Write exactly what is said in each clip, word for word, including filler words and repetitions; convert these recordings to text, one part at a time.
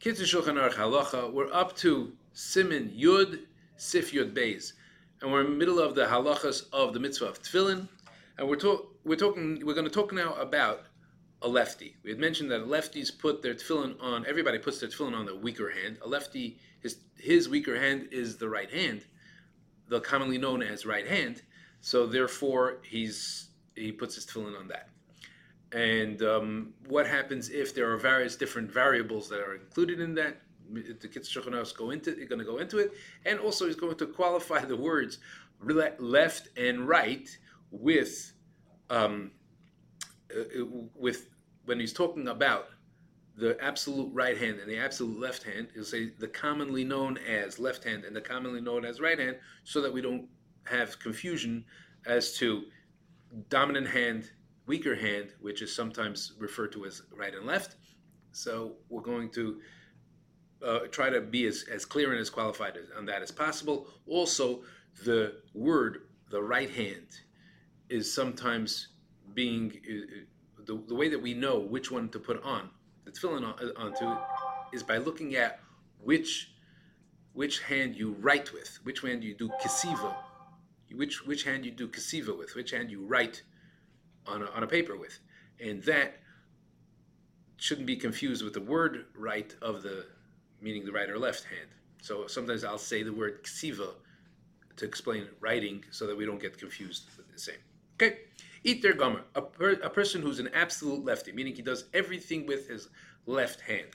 Kitzur Shulchan Aruch Halacha. We're up to Siman Yud Sif Yud Beis, and we're in the middle of the halachas of the mitzvah of tefillin, and we're talk we're talking we're going to talk now about a lefty. We had mentioned that lefties put their tefillin on. Everybody puts their tefillin on the weaker hand. A lefty, his his weaker hand is the right hand, the commonly known as right hand. So therefore, he's he puts his tefillin on that. And um, what happens if there are various different variables that are included in that? The Kitzur Shulchan Aruch go into it, going to go into it, and also he's going to qualify the words left and right with um, uh, with when he's talking about the absolute right hand and the absolute left hand. He'll say the commonly known as left hand and the commonly known as right hand, so that we don't have confusion as to dominant hand, weaker hand, which is sometimes referred to as right and left. So we're going to uh, try to be as, as clear and as qualified as, on that as possible. Also, the word, the right hand, is sometimes being, uh, the, the way that we know which one to put on, the tefillin on, onto, is by looking at which which hand you write with, which hand you do kesiva, which which hand you do kesiva with, which hand you write on a, on a paper with, and that shouldn't be confused with the word right of the, meaning the right or left hand. So sometimes I'll say the word ksiva to explain writing so that we don't get confused with the same. Okay, iter gomer, a, per, a person who's an absolute lefty, meaning he does everything with his left hand.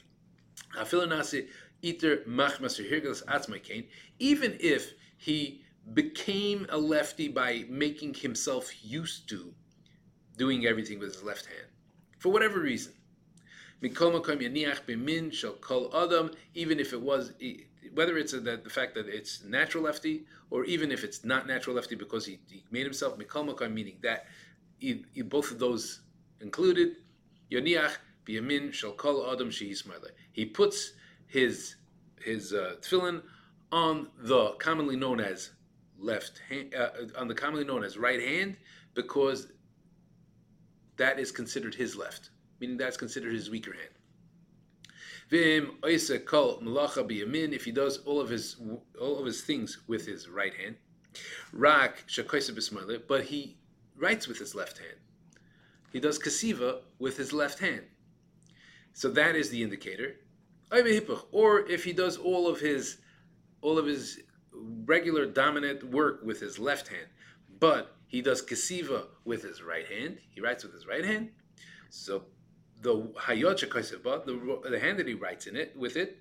Even if he became a lefty by making himself used to doing everything with his left hand, for whatever reason. Even if it was, whether it's a, the, the fact that it's natural lefty, or even if it's not natural lefty because he, he made himself, meaning that he, he, both of those included, he puts his his uh, tefillin on the commonly known as left hand, uh, on the commonly known as right hand, because that is considered his left, meaning that's considered his weaker hand. If he does all of his all of his things with his right hand, but he writes with his left hand. He does kesiva with his left hand. So that is the indicator. Or if he does all of his all of his regular dominant work with his left hand, but he does kesiva with his right hand. He writes with his right hand. So the hayot shekoseva, the the hand that he writes in it with it,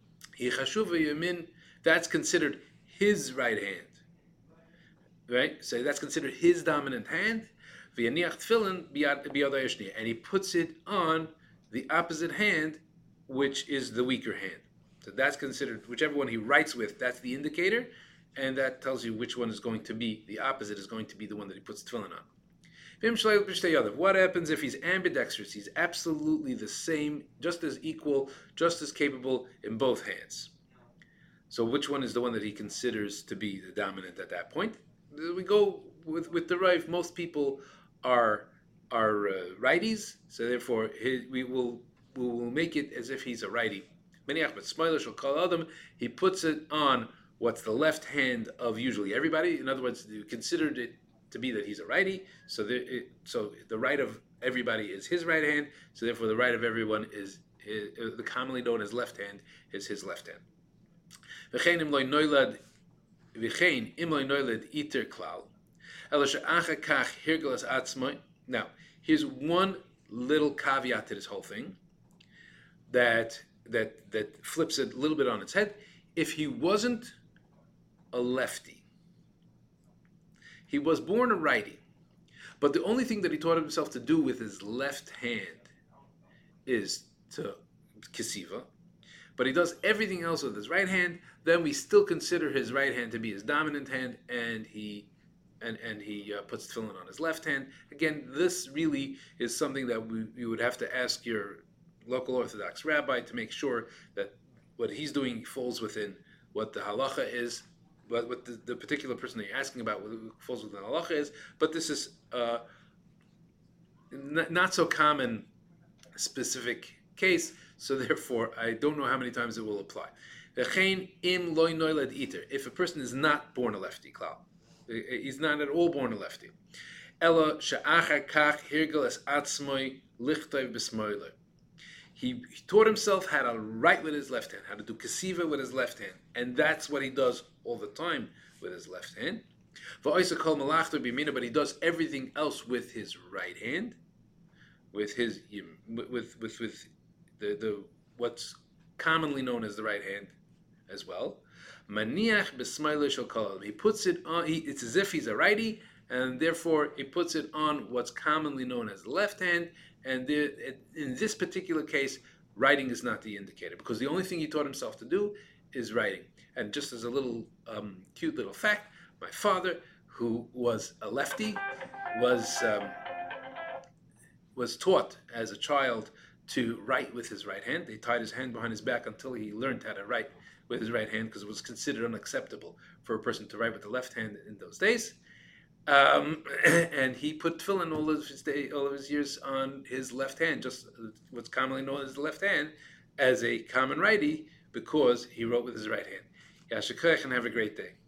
that's considered his right hand. Right? So that's considered his dominant hand. And he puts it on the opposite hand, which is the weaker hand. So that's considered, whichever one he writes with, that's the indicator. And that tells you which one is going to be, the opposite is going to be the one that he puts tefillin on. What happens if he's ambidextrous? He's absolutely the same, just as equal, just as capable in both hands. So which one is the one that he considers to be the dominant at that point? We go with, with the Rav. Most people are are uh, righties, so therefore he, we will we will make it as if he's a righty. He puts it on what's the left hand of usually everybody. In other words, you considered it to be that he's a righty, so the, it, so the right of everybody is his right hand, so therefore the right of everyone is, is uh, the commonly known as left hand is his left hand. Now, here's one little caveat to this whole thing that that that flips it a little bit on its head. If he wasn't a lefty, he was born a righty, but the only thing that he taught himself to do with his left hand is to kesiva, but he does everything else with his right hand, then we still consider his right hand to be his dominant hand, and he and, and he uh, puts tefillin on his left hand. Again, this really is something that we, you would have to ask your local Orthodox rabbi to make sure that what he's doing falls within what the halacha is, what, what the, the particular person that you're asking about falls within the halacha is. But this is uh, n- not so common specific case, So therefore, I don't know how many times it will apply. If a person is not born a lefty, klal, he's not at all born a lefty. Ella she'achar kach hirgel es atzmoi lichtov b'smoiler. He, he taught himself how to write with his left hand, how to do kesiva with his left hand, and that's what he does all the time with his left hand. But he does everything else with his right hand, with his with with with the, the what's commonly known as the right hand as well. Maniach b'smailer shel kol. He puts it on. He, it's as if he's a righty, and therefore he puts it on what's commonly known as the left hand. And there, in this particular case, writing is not the indicator, because the only thing he taught himself to do is writing. And just as a little um, cute little fact, my father, who was a lefty, was um, was taught as a child to write with his right hand. They tied his hand behind his back until he learned how to write with his right hand, because it was considered unacceptable for a person to write with the left hand in those days. Um, and he put tefillin all of his day, all of his years on his left hand, just what's commonly known as the left hand, as a common righty, because he wrote with his right hand. Yashikach, and have a great day.